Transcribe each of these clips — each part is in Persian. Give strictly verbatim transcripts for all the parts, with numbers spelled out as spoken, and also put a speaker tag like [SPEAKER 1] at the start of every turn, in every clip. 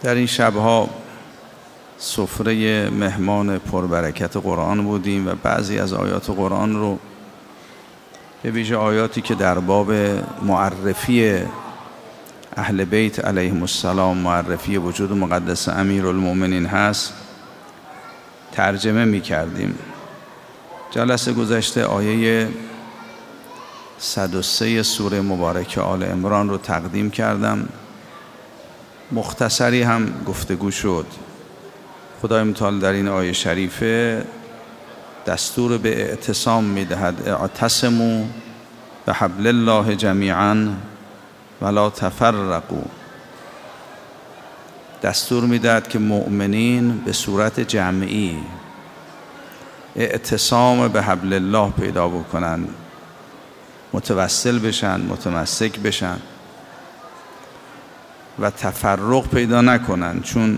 [SPEAKER 1] در این شبها سفره مهمان پربرکت قرآن بودیم و بعضی از آیات قرآن رو به ویژه آیاتی که در باب معرفی اهل بیت علیهم السلام، معرفی وجود مقدس امیرالمؤمنین هست، ترجمه می کردیم. جلسه گذشته آیه صد و سه سوره مبارکه آل عمران رو تقدیم کردم. مختصری هم گفتگو شد. خدای متعال در این آیه شریفه دستور به اعتصام میدهد: اعتصموا بحبل الله جمیعا ولا تفرقوا. دستور میدهد که مؤمنین به صورت جمعی اعتصام به حبل الله پیدا بکنن، متوسل بشن، متمسک بشن و تفرق پیدا نکنن. چون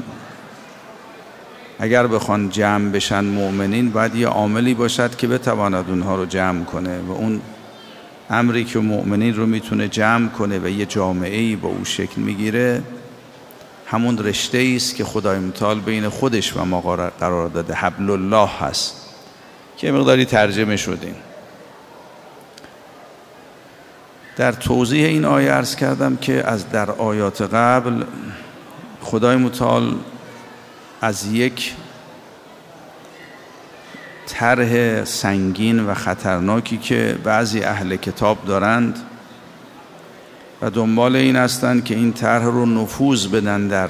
[SPEAKER 1] اگر بخوان جمع بشن مؤمنین، باید یه عاملی باشد که بتواند اونها رو جمع کنه و اون امری که مؤمنین رو میتونه جمع کنه و یه جامعه‌ای با او شکل میگیره همون رشته‌ای است که خدای متعال بین خودش و ما قرار داده، حبل الله هست که مقداری ترجمه شدیم. در توضیح این آیه عرض کردم که از در آیات قبل خدای متعال از یک طرح سنگین و خطرناکی که بعضی اهل کتاب دارند و دنبال این هستند که این طرح رو نفوذ بدن در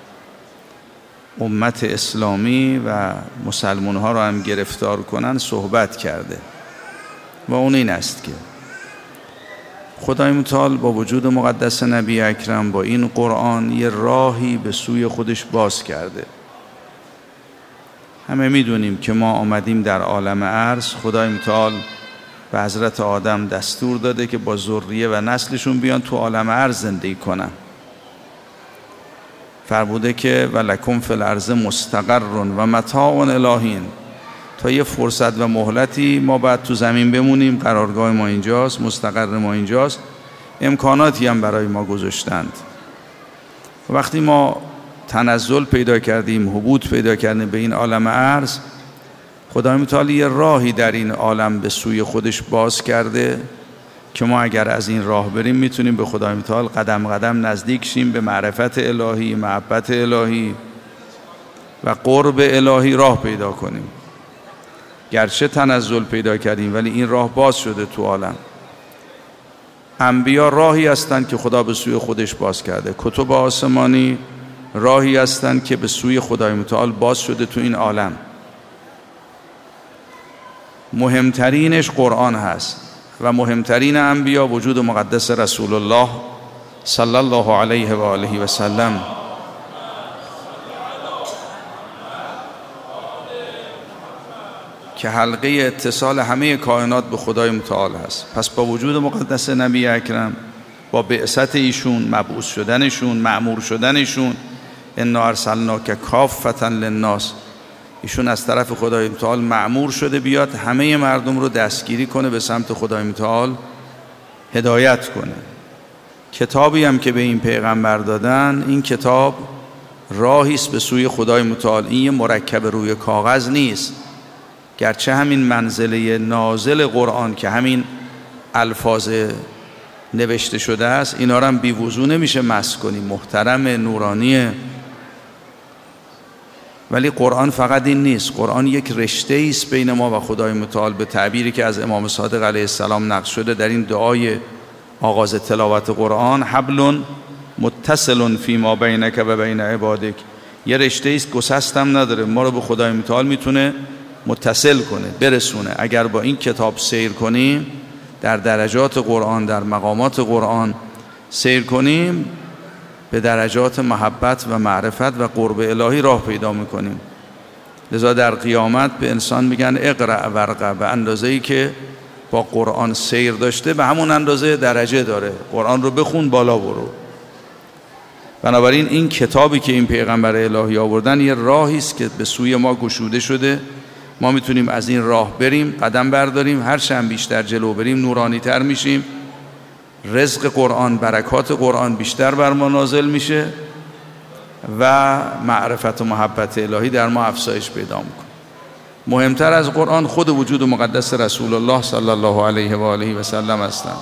[SPEAKER 1] امت اسلامی و مسلمان ها رو هم گرفتار کنن، صحبت کرده و اون این است که خدای متعال با وجود مقدس نبی اکرم با این قرآن یه راهی به سوی خودش باز کرده. همه میدونیم که ما آمدیم در عالم عرض، خدای متعال به حضرت آدم دستور داده که با ذریه و نسلشون بیان تو عالم عرض زندگی کنن. فرموده که ولکم فی الارض مستقر و متاع الی حین، تا یه فرصت و مهلتی ما باید تو زمین بمونیم، قرارگاه ما اینجاست، مستقر ما اینجاست، امکاناتی هم برای ما گذاشتند. وقتی ما تنزل پیدا کردیم، هبوط پیدا کردیم به این عالم عرض، خدای متعال یه راهی در این عالم به سوی خودش باز کرده که ما اگر از این راه بریم میتونیم به خدای متعال قدم قدم نزدیک شیم، به معرفت الهی، محبت الهی و قرب الهی راه پیدا کنیم. گرچه تنزل پیدا کردیم ولی این راه باز شده تو عالم. انبیا راهی هستند که خدا به سوی خودش باز کرده، کتب آسمانی راهی هستند که به سوی خدای متعال باز شده تو این عالم. مهمترینش قرآن هست و مهمترین انبیا وجود مقدس رسول الله صلی الله علیه و آله و سلم. که حلقه اتصال همه کائنات به خدای متعال هست. پس با وجود مقدس نبی اکرم، با بعثت ایشون، مبعوث شدنشون، مأمور شدنشون، انا ارسلناک کافة للناس، ایشون از طرف خدای متعال مأمور شده بیاد همه مردم رو دستگیری کنه، به سمت خدای متعال هدایت کنه. کتابی هم که به این پیغمبر دادن، این کتاب راهی است به سوی خدای متعال. این یه مرکب روی کاغذ نیست. گرچه همین منزله نازل قرآن که همین الفاظ نوشته شده است، اینا رو هم بی وضو نمیشه مس کنی، محترم، نورانیه، ولی قرآن فقط این نیست. قرآن یک رشته است بین ما و خدای متعال، به تعبیری که از امام صادق علیه السلام نقل شده در این دعای آغاز تلاوت قرآن: حبل متصل فی ما بینک و بین عبادک. یه رشته است، گسستم نداره، ما رو به خدای متعال میتونه متصل کنه، برسونه. اگر با این کتاب سیر کنیم، در درجات قرآن، در مقامات قرآن سیر کنیم، به درجات محبت و معرفت و قرب الهی راه پیدا میکنیم. لذا در قیامت به انسان میگن اقرأ ورقه، به اندازه‌ای که با قرآن سیر داشته به همون اندازه درجه داره، قرآن رو بخون بالا برو. بنابراین این کتابی که این پیغمبر الهی آوردن یه راهی است که به سوی ما گشوده شده. ما میتونیم از این راه بریم، قدم برداریم، هر چند بیشتر جلو بریم نورانی تر میشیم، رزق قرآن، برکات قرآن بیشتر بر ما نازل میشه و معرفت و محبت الهی در ما افزایش پیدا میکنه. مهمتر از قرآن خود وجود مقدس رسول الله صلی الله علیه و آله و سلم هستند.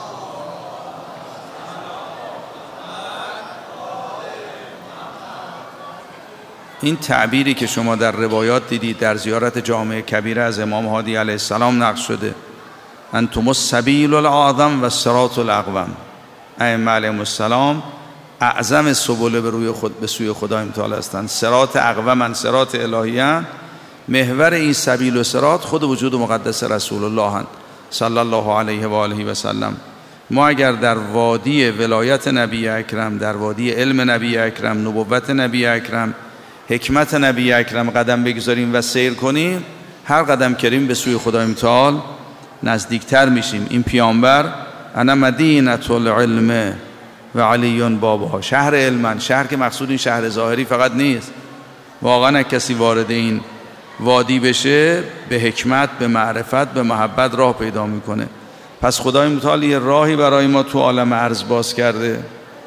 [SPEAKER 1] این تعبیری که شما در روایات دیدید در زیارت جامع کبیره از امام هادی علیه السلام نقل شده، انتم السبیل الاعظم و الصراط الاقوم، ائمه علیهم السلام اعظم سبل به روی خود به سوی خدای متعال هستند، صراط اقوم، صراط الهیان، محور این سبیل و صراط خود وجود مقدس رسول الله هست صلی الله علیه و آله و سلم. ما اگر در وادی ولایت نبی اکرم، در وادی علم نبی اکرم، نبوت نبی اکرم، حکمت نبی اکرم قدم بگذاریم و سیر کنیم، هر قدم کریم به سوی خدای متعال نزدیکتر میشیم. این پیامبر انا مدینة العلم و علی بابها، شهر علم، شهر که مقصود این شهر ظاهری فقط نیست، واقعا کسی وارد این وادی بشه به حکمت، به معرفت، به محبت راه پیدا میکنه. پس خدای متعال یه راهی برای ما تو عالم ارض باز کرده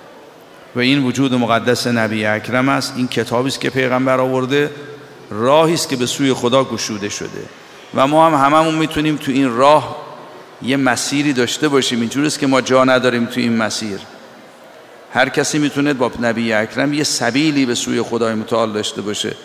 [SPEAKER 1] و این وجود مقدس نبی اکرم است. این کتابی است که پیغمبر آورده، راهی است که به سوی خدا گشوده شده و ما هم هممون میتونیم تو این راه یه مسیری داشته باشیم. اینجوری است که ما جا نداریم تو این مسیر. هر کسی میتونه با نبی اکرم یه سبیلی به سوی خدای متعال داشته باشه.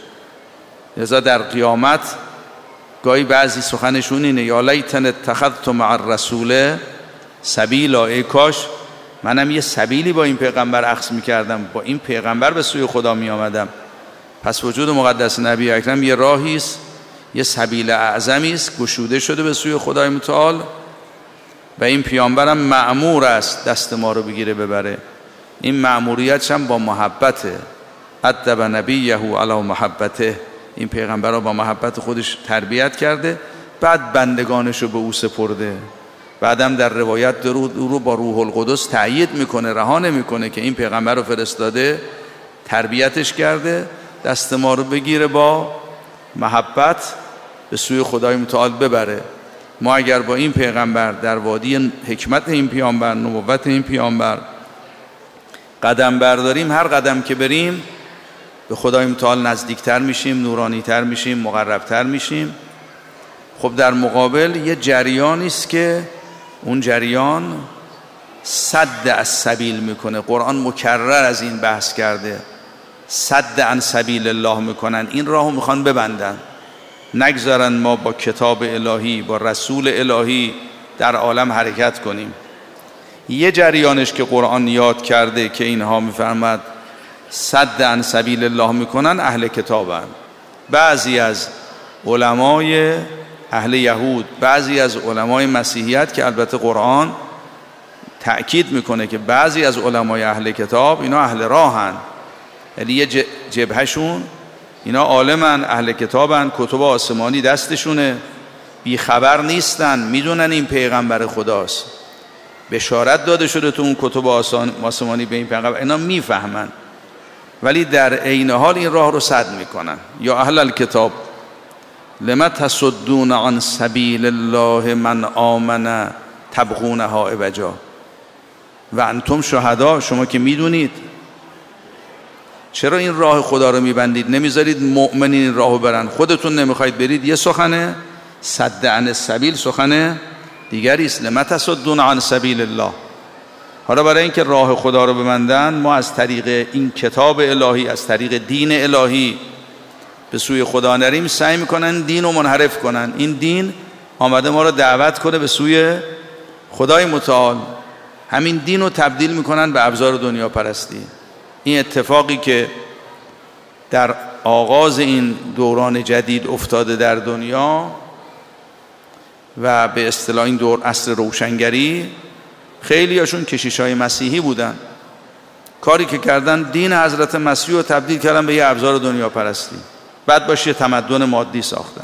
[SPEAKER 1] لذا در قیامت گاهی بعضی سخنشون اینه یا لیتن اتخذت مع الرسول سبیلا، ای کاش منم یه سبیلی با این پیغمبر اخذ میکردم، با این پیغمبر به سوی خدا میآمدم. پس وجود مقدس نبی اکرم یه راهی است، یه سبیل اعظمی است گشوده شده به سوی خدای متعال و این پیامبرم مأمور است دست ما رو بگیره ببره. این مأموریتش هم با محبته. ادب نبیه علی محبته، این پیغمبر رو با محبت خودش تربیت کرده، بعد بندگانش رو به او سپرده. بعدم در روایت درود او رو با روح القدس تأیید میکنه، رها نمیکنه که این پیغمبر رو فرستاده، تربیتش کرده، دست ما رو بگیره با محبت به سوی خدای متعال ببره. ما اگر با این پیغمبر در وادی حکمت این پیامبر، نبوت این پیامبر قدم برداریم، هر قدم که بریم به خدای متعال نزدیکتر میشیم، نورانیتر میشیم، مقربتر میشیم. خب در مقابل یه جریانی است که اون جریان صد از سبیل میکنه. قرآن مکرر از این بحث کرده، صد عن سبیل الله میکنن، این راهو میخوان ببندن، نگذارن ما با کتاب الهی، با رسول الهی در عالم حرکت کنیم. یه جریانش که قرآن یاد کرده که اینها میفرماد صد عن سبیل الله میکنن، اهل کتابن. بعضی از علمای اهل یهود، بعضی از علمای مسیحیت که البته قرآن تأکید میکنه که بعضی از علمای اهل کتاب اینا اهل راهن، یعنی یه جبهشون اینا عالمن، اهل کتابن، کتب آسمانی دستشونه، بی خبر نیستن، میدونن این پیغمبر خداست، بشارت داده شده تو اون کتب آسمانی به این پیغمبر، اینا میفهمن، ولی در عین حال این راه رو سد میکنن. یا اهل الکتاب لما تصدون عن سبیل الله من آمن تبغونها عوجا و انتم شهدا، شما که میدونید چرا این راه خدا رو میبندید، نمیذارید مؤمنین این راهو برن، خودتون نمیخواید برید. یه سخنه، صد عن السبیل سخنه دیگری است، لما تصدون عن سبیل الله. حالا برای اینکه راه خدا رو ببندن، ما از طریق این کتاب الهی، از طریق دین الهی به سوی خدا نریم، سعی میکنن دین رو منحرف کنن. این دین آمده ما رو دعوت کنه به سوی خدای متعال، همین دین رو تبدیل میکنن به ابزار دنیا پرستی. این اتفاقی که در آغاز این دوران جدید افتاده در دنیا و به اصطلاح این دور عصر روشنگری، خیلی هاشون کشیشای مسیحی بودن، کاری که کردن دین حضرت مسیح رو تبدیل کردن به یه ابزار دنیا پرستی، بعد باشه تمدن مادی ساختن،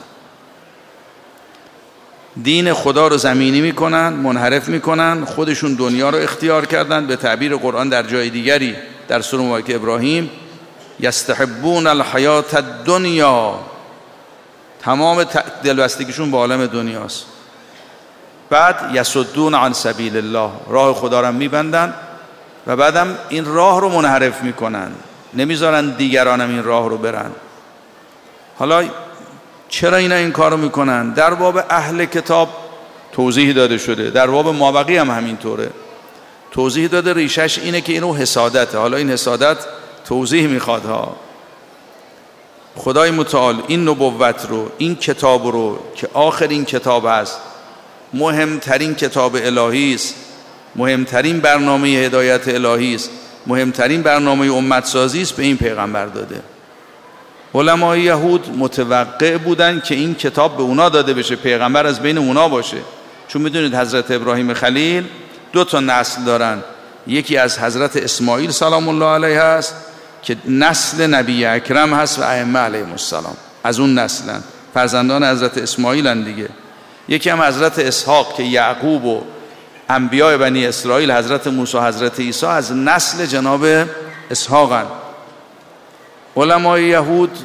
[SPEAKER 1] دین خدا رو زمینی میکنن، منحرف میکنن، خودشون دنیا رو اختیار کردن. به تعبیر قرآن در جای دیگری در سوره مبارکه ابراهیم، یستحبون الحیات الدنیا، تمام دلبستگیشون با عالم دنیاست. بعد یصدون عن سبیل الله، راه خدا رو میبندن و بعدم این راه رو منحرف میکنن، نمیذارن دیگرانم این راه رو برن. حالا چرا اینا این کارو میکنن؟ در باب اهل کتاب توضیح داده شده، در باب مابقی هم همینطوره. توضیح داده ریشش اینه که اینو حسادته. حالا این حسادت توضیح میخواد ها. خدای متعال این نبوت رو، این کتاب رو که آخرین کتاب است، مهمترین کتاب الهی است، مهمترین برنامه هدایت الهی است، مهمترین برنامه امت سازی است، به این پیغمبر داده. علمای یهود متوقع بودن که این کتاب به اونا داده بشه، پیغمبر از بین اونا باشه. چون میدونید حضرت ابراهیم خلیل دو تا نسل دارن، یکی از حضرت اسماعیل سلام الله علیه هست که نسل نبی اکرم هست و ائمه علیهم السلام، از اون نسلن، فرزندان حضرت اسماعیلن دیگه. یکی هم حضرت اسحاق که یعقوب و انبیاء بنی اسرائیل حضرت موسی، حضرت عیسی از نسل جناب اسحاقن. علمای یهود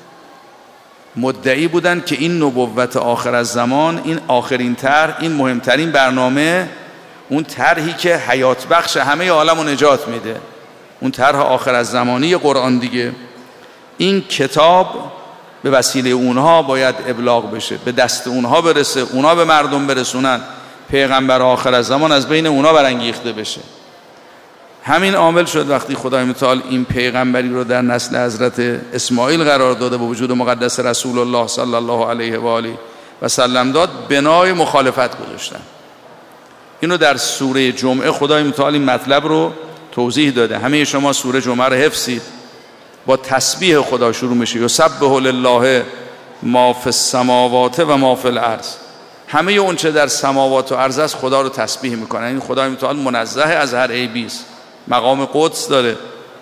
[SPEAKER 1] مدعی بودند که این نبوت آخر از زمان، این آخرین طرح، این مهمترین برنامه، اون طرحی که حیات بخش همه عالم رو نجات میده، اون طرح آخر از زمانی قرآن دیگه، این کتاب به وسیله اونها باید ابلاغ بشه، به دست اونها برسه، اونها به مردم برسونن، پیغمبر آخر از زمان از بین اونها برانگیخته بشه. همین عامل شد وقتی خدای متعال این پیغمبری رو در نسل حضرت اسماعیل قرار داده، به وجود مقدس رسول الله صلی الله علیه و آله و سلم داد، بنای مخالفت گذاشتن. اینو در سوره جمعه خدای متعال این مطلب رو توضیح داده. همه شما سوره جمعه رو حفظید، با تسبیح خدا شروع میشه، یسبح لله ما فی السماوات و ما فی الارض. همه اون چه در سماوات و ارض است خدا رو تسبیح میکنن. این خدای متعال منزه از هر عیبی است، مقام قدس داره.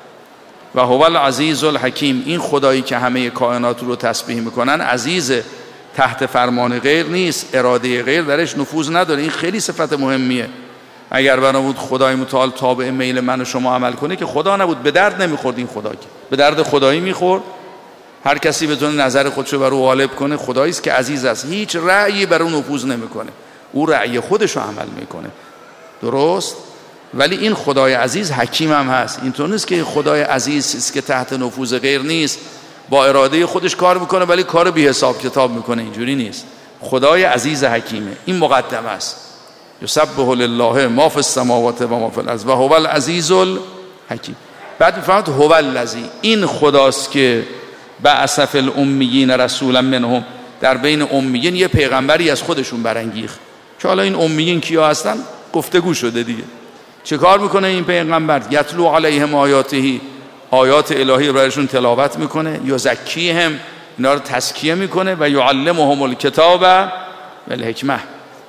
[SPEAKER 1] و هو العزیز الحکیم، این خدایی که همه کائنات رو تسبیح میکنن عزیزه، تحت فرمان غیر نیست، اراده غیر درش نفوذ نداره. این خیلی صفت مهمیه. اگر بنا بود خدای متعال تابع میل من و شما عمل کنه که خدا نبود، به درد نمیخورد. این خدا که به درد خدایی میخورد. هر کسی بتونه نظر خودشو بر او غالب کنه. خدایی است که عزیز است، هیچ رأیی بر اون نفوذ نمیکنه، او رأی خودشو عمل میکنه. درست؟ ولی این خدای عزیز حکیم هم هست. اینطور نیست که خدای عزیز است که تحت نفوذ غیر نیست، با اراده خودش کار میکنه ولی کار بی حساب کتاب میکنه. اینجوری نیست. خدای عزیز حکیمه. این مقدمه است. یسبح لله ما فی السماوات و ما فی الارض و هو العزیز الحکیم. بعد میفرماد هو الذی، این خداست که بعث فی الامیین رسولا منهم، در بین امیین یه پیغمبری از خودشون برانگیخت. که حالا این امیین کیا هستن گفتگو شده دیگه. چه کار میکنه این پیغمبر؟ یتلو علیهم آیاته، آیات الهی برایشون تلاوت میکنه، یزکیهم، اینا رو تزکیه میکنه، و یعلمهم الکتاب و الحکمه،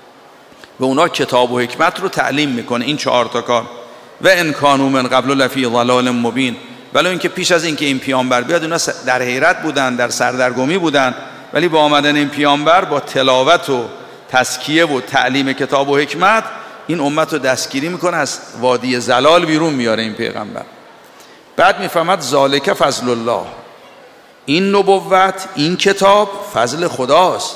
[SPEAKER 1] به اونا کتاب و حکمت رو تعلیم میکنه. این چهار تا کار. و ان کانوا من قبل لفی ضلال مبین، ولی اینکه پیش از اینکه این پیامبر بیاد اونا در حیرت بودن، در سردرگمی بودن، ولی با آمدن این پیامبر با تلاوت و تزکیه و تعلیم کتاب و حکمت این امت رو دستگیری میکنه، از وادی ضلال بیرون میاره این پیغمبر. بعد میفهمد ذالک فضل الله، این نبوت، این کتاب فضل خداست.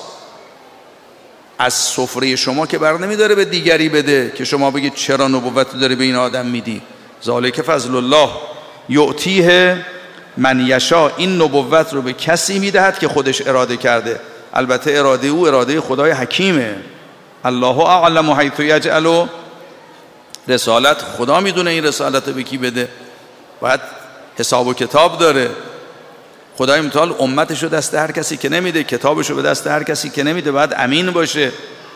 [SPEAKER 1] از سفره شما که بر نمیداره به دیگری بده که شما بگید چرا نبوت داری به این آدم میدی. ذالک فضل الله یعطیه من یشاء، این نبوت رو به کسی میدهد که خودش اراده کرده. البته اراده او اراده خدای حکیمه. الله اعلم حیث یجعل رسالت، خدا میدونه این رسالت رو به کی بده. باید حساب و کتاب داره. خدای متعال امتش رو دست هر کسی که نمیده، کتابش رو به دست هر کسی که نمیده باید امین باشه.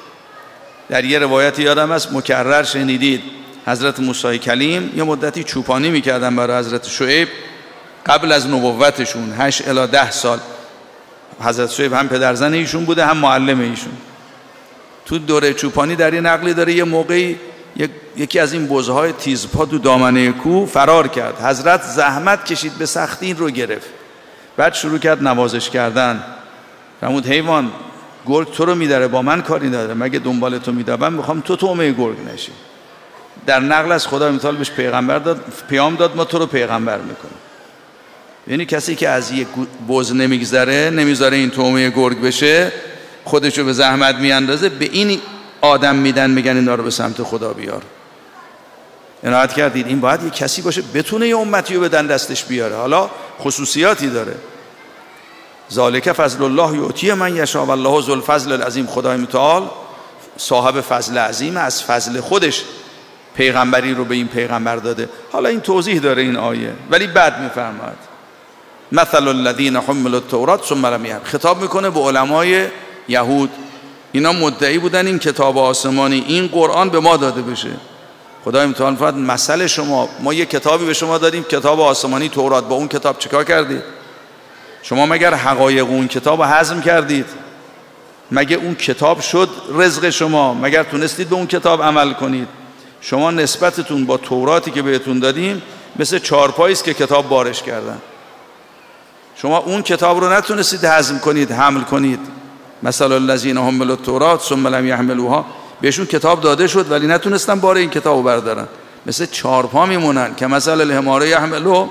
[SPEAKER 1] در یه روایتی یادم است مکرر شنیدید، حضرت موسی کلیم یه مدتی چوپانی میکردن برای حضرت شعیب قبل از نبوتشون، هشت الی ده سال. حضرت شعیب هم پدرزن ایشون بوده هم معلم ایشون. تو دوره چوپانی در یه نقلی داره یه موقعی یکی از این بزهای تیزپا تو دامنه کوه فرار کرد. حضرت زحمت کشید، به سختی این رو گرفت. بعد شروع کرد نوازش کردن. فرمود حیوان، گرگ تو رو میداره، با من کاری نداره، مگه دنبال تو میدوم، میخوام تو تومه گرگ نشی. در نقل از خدا متعال بهش پیغمبر داد، پیام داد ما تو رو پیغمبر میکنیم. یعنی کسی که از یک بز نمیگذره، نمیذاره این تومه گرگ بشه، خودشو به زحمت میاندازه، به این آدم میدن، میگن اینا رو به سمت خدا بیار. عنایت کردید این باید یه کسی باشه بتونه یه امتی رو بدن دستش بیاره. حالا خصوصیاتی داره. ذالک فضل الله یؤتی من یشاء والله ذو الفضل العظیم. خدای متعال صاحب فضل عظیم، از فضل خودش پیغمبری رو به این پیغمبر داده. حالا این توضیح داره این آیه، ولی بعد میفرماد مثل الذین حملوا التوراة ثم لم یحملوها. خطاب میکنه به علمای یهود. اینا مدعی بودن این کتاب آسمانی، این قرآن به ما داده بشه. خدای متعال فرمود مثل شما، ما یه کتابی به شما دادیم، کتاب آسمانی تورات، با اون کتاب چیکار کردید؟ شما مگر حقایق اون کتاب رو هضم کردید؟ مگه اون کتاب شد رزق شما؟ مگر تونستید به اون کتاب عمل کنید؟ شما نسبتتون با توراتی که بهتون دادیم مثل چارپایی است که کتاب بارش کردن. شما اون کتاب رو نتونستید هضم کنید، حمل کنید. مثل الذین حملوا التوراة ثم لم یحملوها. بهشون کتاب داده شد ولی نتونستن بار این کتاب رو بردارن، مثل چارپا میمونن که مثل الحمار یحملو،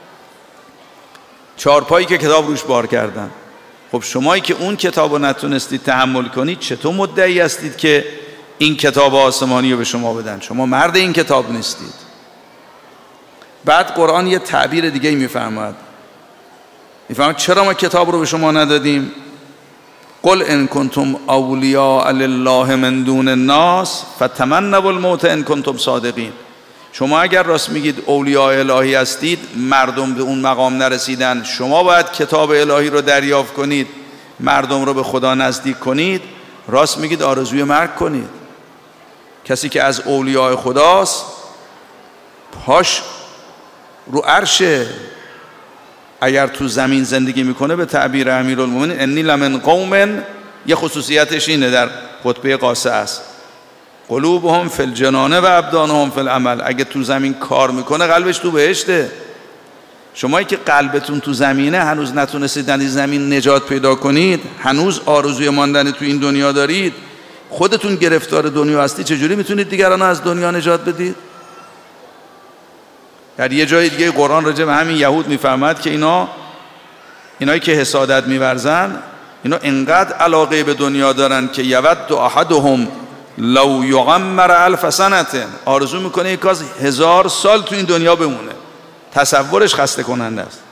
[SPEAKER 1] چارپایی که کتاب روش بار کردن. خب شمایی که اون کتاب رو نتونستید تحمل کنید، چطور مدعی هستید که این کتاب آسمانی رو به شما بدن؟ شما مرد این کتاب نیستید. بعد قرآن یه تعبیر دیگه میفرماد. میفرماد چرا ما کتاب رو به شما ندادیم؟ قل ان کنتم اولیاء لله من دون الناس فتمنوا الموت ان کنتم صادقین. شما اگر راست میگید اولیاء الهی هستید، مردم به اون مقام نرسیدن، شما باید کتاب الهی رو دریافت کنید، مردم رو به خدا نزدیک کنید، راست میگید آرزوی مرگ کنید. کسی که از اولیاء خداست پاش رو عرشه، اگر تو زمین زندگی میکنه به تعبیر امیرالمومنین انی لمن قوم، یه خصوصیتش اینه در خطبه قاصه است، قلوبهم فی الجنان و ابدانهم فی العمل. اگه تو زمین کار میکنه قلبش تو بهشته. شمایی که قلبتون تو زمینه، هنوز نتونستید در این زمین نجات پیدا کنید، هنوز آرزوی ماندن تو این دنیا دارید، خودتون گرفتار دنیا هستی، چجوری میتونید دیگران از دنیا نجات بدید؟ در یه جای دیگه قرآن راجع به همین یهود میفرماد که اینا اینایی که حسادت میورزن، اینا انقدر علاقه به دنیا دارن که یود احدهم لو یعمر الف سنه، آرزو میکنه یک از هزار سال تو این دنیا بمونه. تصورش خسته کننده است.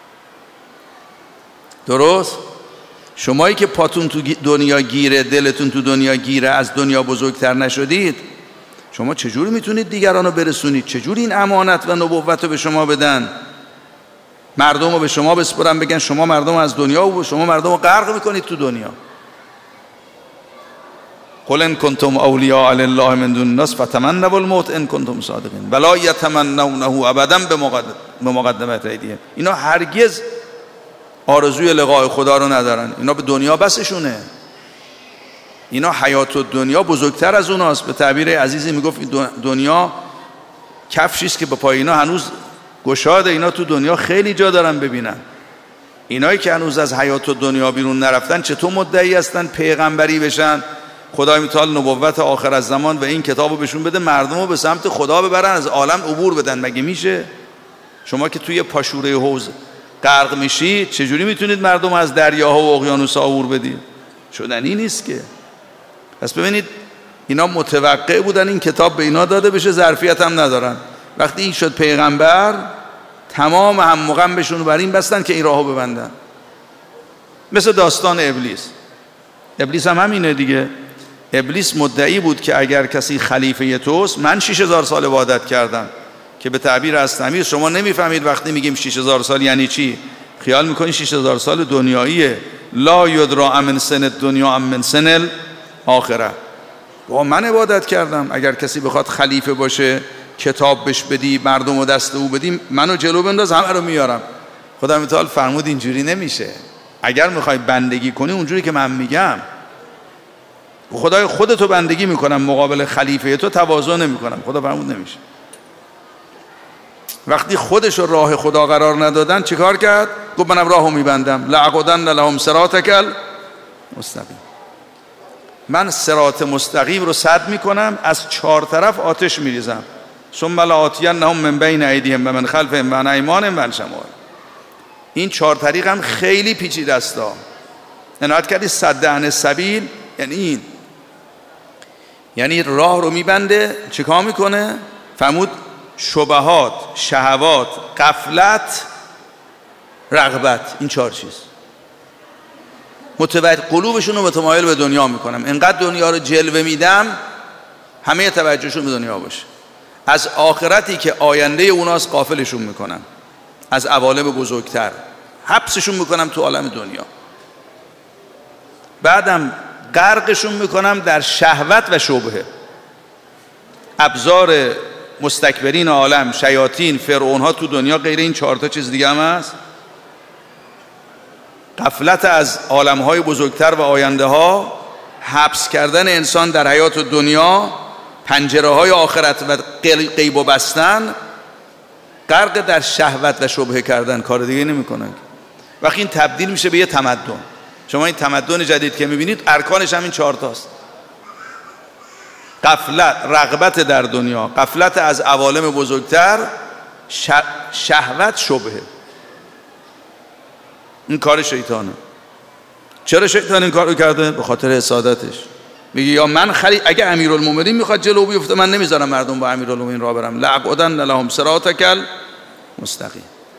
[SPEAKER 1] درست؟ شمایی که پاتون تو دنیا گیره، دلتون تو دنیا گیره، از دنیا بزرگتر نشدید، شما چجوری میتونید دیگران رو برسونید؟ چجوری این امانت و نبوت رو به شما بدن؟ مردم رو به شما بسپرن بگن شما مردم از دنیا و شما مردم رو غرق میکنید تو دنیا. قل ان کنتم اولیاء لله من دون الناس فتمنوا الموت ان کنتم صادقین ولا یتمنونه ابدا بمقدمه ایدیهم. اینا هرگز آرزوی لقاء خدا رو ندارن. اینا به دنیا بسشونه. اینا حیات الدنیا بزرگتر از اوناست. به تعبیر عزیزی میگفت دنیا کفشی است که به پای اینا هنوز گشاده. اینا تو دنیا خیلی جا دارن ببینن. اینایی که هنوز از حیات الدنیا بیرون نرفتن چطور مدعی هستن پیغمبری بشن؟ خدای متعال نبوت آخر از زمان و این کتابو بهشون بده، مردم رو به سمت خدا ببرن، از عالم عبور بدن. مگه میشه؟ شما که توی پاشوره حوض غرق میشید، چجوری میتونید مردم از دریاها و اقیانوس‌ها عبور بدید؟ شدنی نیست که. پس ببینید اینا متوقع بودن این کتاب به اینا داده بشه، ظرفیت هم ندارن. وقتی این شد پیغمبر، تمام هم مغم بهشون بر این بستن که این راهو ببندن. مثل داستان ابلیس. ابلیس هم همینه دیگه. ابلیس مدعی بود که اگر کسی خلیفه توست، من شش هزار سال عبادت کردم، که به تعبیر از تعمیر شما نمیفهمید وقتی میگیم شش هزار سال یعنی چی. خیال میکنید شش هزار سال دنیاییه. لا یدرا امن سن دنیا امن سن آخره. با من عبادت کردم. اگر کسی بخواد خلیفه باشه، کتاب بهش بدی، مردم رو دست او بدی، منو جلو بنداز، همه رو میارم. خدا متعال فرمود اینجوری نمیشه. اگر میخوای بندگی کنی اونجوری که من میگم، خدای خودتو بندگی میکنم، مقابل خلیفه تو تواضع نمیکنم. خدا فرمود نمیشه. وقتی خودش رو راه خدا قرار ندادن چیکار کرد؟ گفت منم راهو میبندم. لأقعدن لهم صراطک المستقیم. من صراط مستقیم رو سد میکنم، از چهار طرف آتش میریزم. ثم لآتینهم من بین ایدیهم و من خلفهم و عن ایمانهم و عن شمائلهم. این چهار طریق هم خیلی پیچیده است. عنایت کردی صد عن السبیل یعنی این، یعنی راه رو میبنده. چیکار میکنه؟ فرمود شبهات، شهوات، غفلت، رغبت. این چهار چیز متوجه قلوبشون رو متمایل به دنیا میکنم. انقدر دنیا رو جلوه میدم همه توجهشون به دنیا باشه. از آخرتی که آینده اوناست غافلشون میکنم. از عوالم بزرگتر حبسشون میکنم تو عالم دنیا. بعدم غرقشون میکنم در شهوت و شبهه. ابزار مستکبرین عالم، شیاطین، فرعون ها تو دنیا غیر این چهار تا چیز دیگه هم هست. غفلت از عالم های بزرگتر و آینده ها، حبس کردن انسان در حیات دنیا، پنجره های آخرت و غیب و بستن، غرق در شهوت و شبهه کردن، کار دیگه نمیکنن. وقتی این تبدیل میشه به یه تمدن، شما این تمدن جدید که میبینید ارکانش همین چهار تاست: غفلت، رغبت در دنیا، غفلت از عوالم بزرگتر، شهوت، شبهه. این کار شیطانه. چرا شیطان این کارو کرده؟ به خاطر حسادتش. میگه یا من خلی اگه امیرالمومنین میخواد جلو بیفته من نمیذارم مردم با امیرالمومنین راه برم. لأقعدن لهم صراطک المستقیم.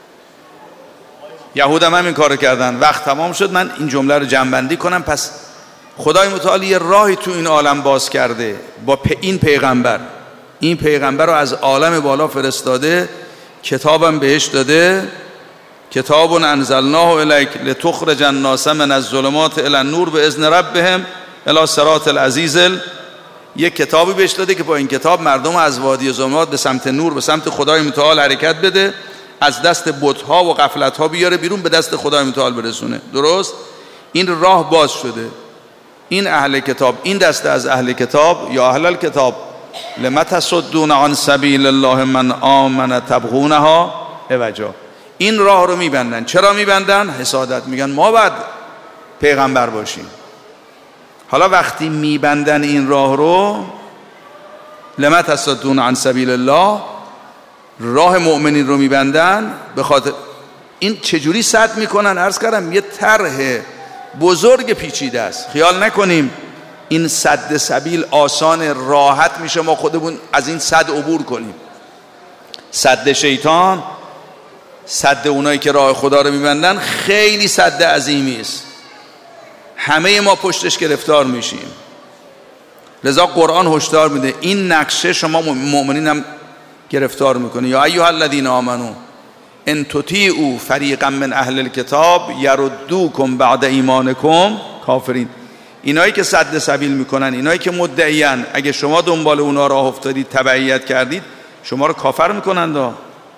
[SPEAKER 1] یهود هم این کارو کردن. وقت تمام شد من این جمله رو جمع‌بندی کنم. پس خدای متعال یه راهی تو این عالم باز کرده با این پیغمبر. این پیغمبر رو از عالم بالا فرستاده، کتابم بهش داده، کتاب انزلناه الیک لتخرج الناس من الظلمات الی النور باذن ربهم الی صراط العزیز. یک کتابی بهش داده که با این کتاب مردم از وادی ظلمات به سمت نور، به سمت خدای متعال حرکت بده، از دست بت‌ها و غفلت‌ها بیاره بیرون، به دست خدای متعال برسونه. درست؟ این راه باز شده. این اهل کتاب، این دسته از اهل کتاب، یا اهل الکتاب لم تصدون عن سبیل الله من آمن تبغونها عوجا. این راه رو میبندن. چرا میبندن؟ حسادت. میگن ما باید پیغمبر باشیم. حالا وقتی میبندن این راه رو، لم تصدون عن سبیل الله، راه مؤمنین رو میبندن. به خاطر این چجوری سد میکنن؟ عرض کردم یه طرح بزرگ پیچیده است. خیال نکنیم این سد سبیل آسان راحت میشه ما خودمون از این سد عبور کنیم. سد شیطان، سد اونایی که راه خدا رو میبندن، خیلی سد عظیمی است. همه ما پشتش گرفتار میشیم. لذا قرآن هشدار میده این نقشه شما مؤمنین هم گرفتار میکنه. یا ایها الذین آمنو ان تطیعوا فریقا من اهل الکتاب یردوکم بعد ایمانکم کافرین. اینایی که سد سبیل میکنن، اینایی که مدعیان اگه شما دنبال اونا راه افتادید، تبعیت کردید، شما رو کافر میکنند.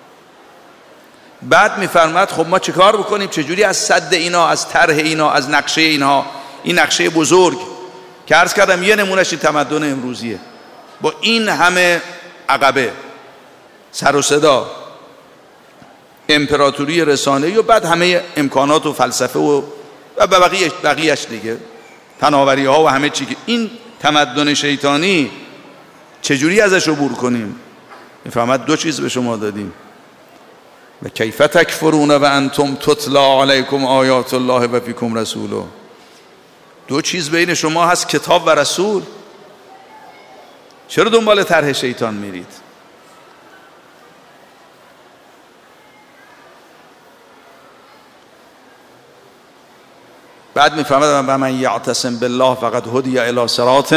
[SPEAKER 1] بعد میفرماد خب ما چه کار بکنیم؟ چجوری از سد اینا، از طرح اینا، از نقشه اینها، این نقشه بزرگ که عرض کردم یه نمونهش تمدن امروزیه، با این همه عقبه، سر و صدا، امپراتوری رسانه‌ای و بعد همه امکانات و فلسفه و بقیه بقیه‌اش دیگه، فناوری ها و همه چی، که این تمدن شیطانی چجوری ازش عبور کنیم؟ میفهمد دو چیز به شما دادیم: و کیف تکفرون و انتم تتلا علیکم آیات الله و فیکم رسوله. دو چیز بین شما هست، کتاب و رسول. چرا دنبال طرح شیطان میرید؟ بعد میفهمد و من یعتصم بالله فقد هدی الی صراط.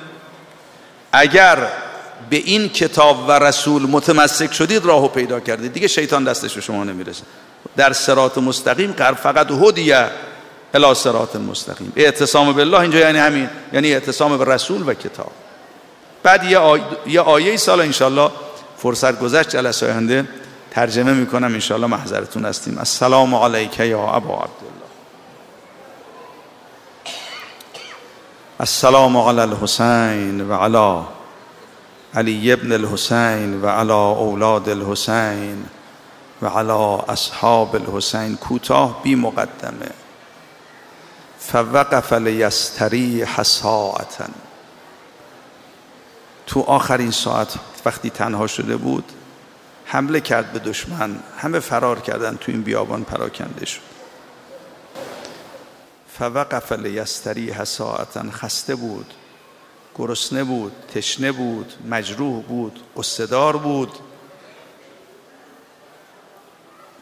[SPEAKER 1] اگر به این کتاب و رسول متمسک شدید راهو پیدا کردید، دیگه شیطان دستش به شما نمیرسه. در صراط مستقیم قرار فقط هدی الی صراط مستقیم. اعتصام بالله اینجا یعنی همین، یعنی اعتصام به رسول و کتاب. بعد یه آیه یه آیه سال انشالله فرصت گذشت جلسه آینده ترجمه میکنم انشالله، محضرتون هستیم. السلام علیک یا ابا عبدالله. السلام علی الحسین و علی علی ابن الحسین و علی اولاد الحسین و علی اصحاب الحسین. کوتاه بی مقدمه. فوقف لیستریح ساعة. تو آخرین ساعت وقتی تنها شده بود حمله کرد به دشمن، همه فرار کردن، تو این بیابان پراکنده شد. فوقف لیستریح ساعة. خسته بود، گرسنه بود، تشنه بود، مجروح بود، قصه‌دار بود.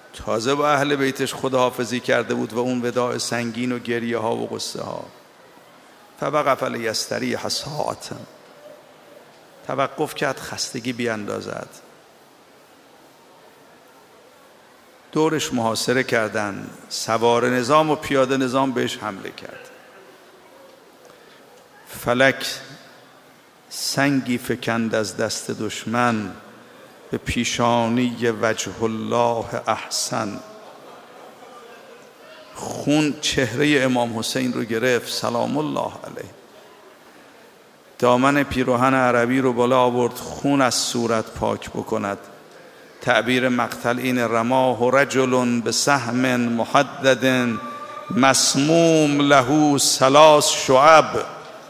[SPEAKER 1] تازه با اهل بیتش خداحافظی کرده بود و اون وداع سنگین و گریه ها و قصه ها. فوقف لیستریح ساعة، توقف کرد خستگی بیاندازد. دورش محاصره کردن، سوار نظام و پیاده نظام بهش حمله کرد. فلک سنگی فکند از دست دشمن، به پیشانی وجه الله احسن. خون چهره امام حسین رو گرفت سلام الله علیه. دامن پیراهن عربی رو بالا آورد خون از صورت پاک بکند. تعبیر مقتل این: رماه رجل به سهم محدد مسموم له ثلاث شعب.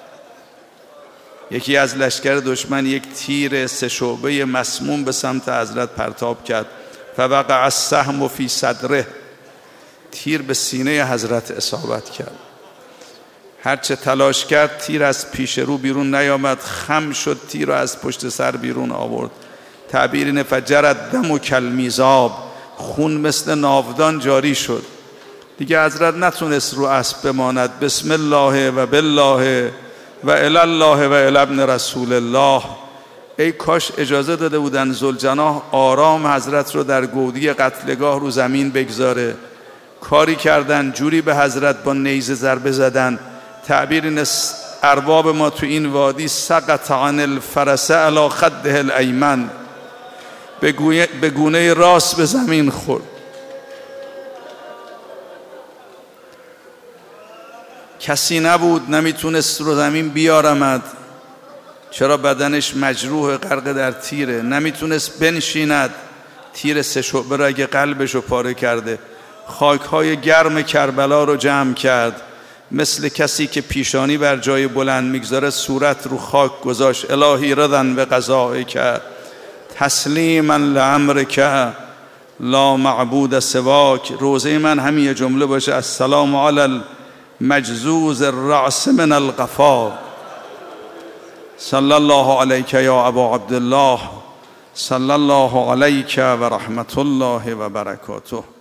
[SPEAKER 1] یکی از لشکر دشمن یک تیر سه شعبه مسموم به سمت حضرت پرتاب کرد. فوقع السهم فی صدره، تیر به سینه حضرت اصابت کرد. هرچه تلاش کرد تیر از پیش رو بیرون نیامد، خم شد، تیر رو از پشت سر بیرون آورد. تعبیر اینه: فجرت دم کالمیزاب، خون مثل ناودان جاری شد. دیگه حضرت نتونست رو اسب بماند. بسم الله و بالله و الی الله و الی ابن رسول الله. ای کاش اجازه داده بودن ذوالجناح آرام حضرت رو در گودی قتلگاه رو زمین بگذاره. کاری کردن، جوری به حضرت با نیزه ضربه زدن. تعبیر این: ارباب ما تو این وادی سقط عن الفرس علی خده الایمن، به گونه راست به زمین خورد. کسی نبود، نمیتونست رو زمین بیارمد، چرا بدنش مجروح غرق در تیره. نمیتونست بنشیند، تیر سه شعبه را اگه قلبش رو پاره کرده. خاکهای گرم کربلا رو جمع کرد، مثل کسی که پیشانی بر جای بلند میگذاره صورت رو خاک گذاشت. الهی رضا به قضائک تسلیما لامرک لا معبود سواک. روزه من همین یه جمله باشه: السلام علی المجزوز الرأس من القفا. صلی الله علیک یا ابا عبدالله، صلی الله علیک و رحمت الله و برکاته.